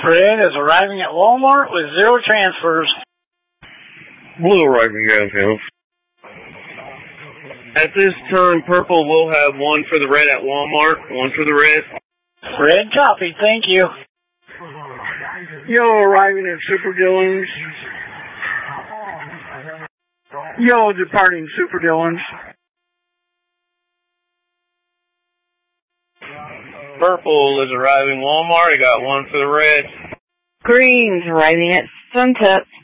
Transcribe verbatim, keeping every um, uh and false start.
Red is arriving at Walmart with zero transfers. Blue arriving downtown. At this time, purple will have one for the red at Walmart, one for the red. Red copy, thank you. Yellow arriving at Super Dillon's. Yellow departing Super Dillon's. Purple is arriving Walmart. I got one for the red. Green's arriving at SunTuck.